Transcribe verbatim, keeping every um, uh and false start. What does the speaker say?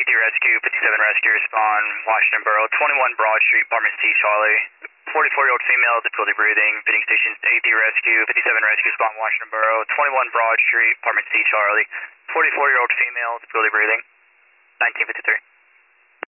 eight D Rescue, fifty-seven Rescue, respond, Washington Borough, twenty-one Broad Street, apartment C, Charlie. forty-four-year-old female, difficulty breathing, fitting station eight D Rescue, fifty-seven Rescue, respond, Washington Borough, twenty-one Broad Street, apartment C, Charlie. forty-four-year-old female, difficulty breathing, nineteen fifty-three.